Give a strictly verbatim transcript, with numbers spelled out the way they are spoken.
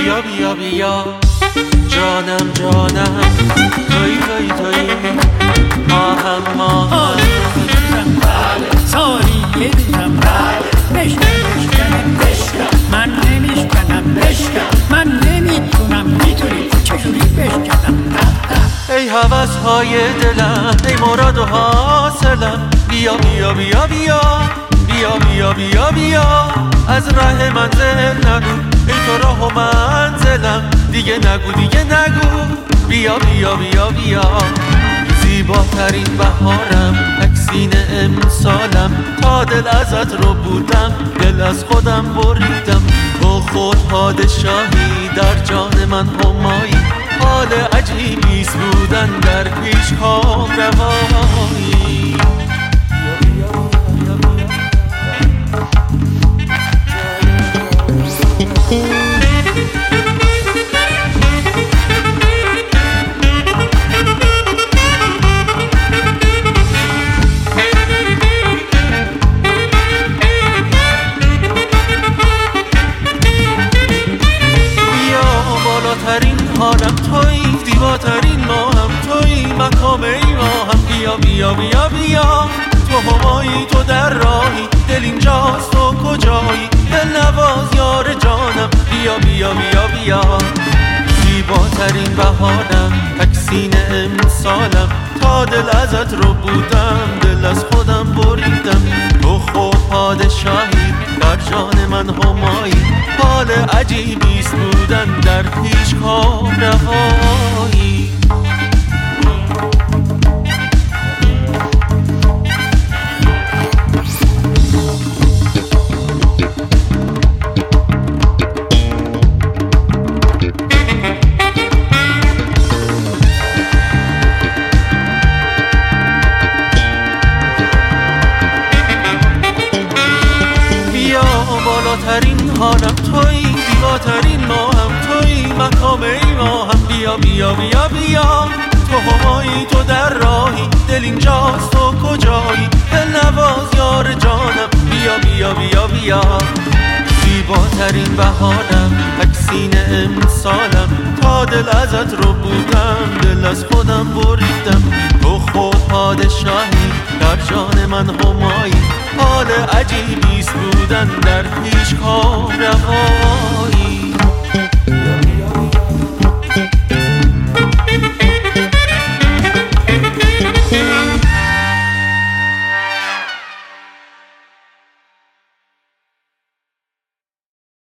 بیا بیا بیا جانم جانم توی توی توی ماهم ماهم سالی یه دوزم بشکن بشکنم بشکن من نمیشکنم بشکن من نمیتونم میتونی چجوری بشکنم ای هوس های دلم ای مراد و حاصلم بیا بیا بیا بیا بیا بیا بیا بیا از ره منزل نرو ای تو راه و منزلم دیگه نگو دیگه نگو بیا بیا بیا بیا زیباترین بهارم تکسین امسالم تا دل ازت رو بودم دل از خودم بریدم تو خود پادشاهی در جان من همایی حال عجیبیست بودن در پیش کام روایی بالاترین حالم تویی زیباترین ماهم تویی مقام ای ماهم بیا بیا بیا بیا تو همایی تو در راهی دل اینجاست تو کجایی دل نواز یار جانم بیا بیا بیا بیا زیباترین بهارم تکسین امسالم تا دل ازت رو بودم دل از خودم بریدم تو خود پادشاهی در جان من همایی حال عجیبیست بودن در پیش کام روایی بالاترین حالم تویی زیباترین ماهم تویی مقام ای ماهم بیا بیا بیا بیا تو همایی تو در راهی دل اینجاست تو کجایی دل نواز یار جانم بیا بیا بیا بیا زیباترین بهارم تکسین امسالم تا دل ازت رو بودم دل از خودم بریدم تو خود پادشاهی در جان من همایی حال عجیبیست بودن در پیش کام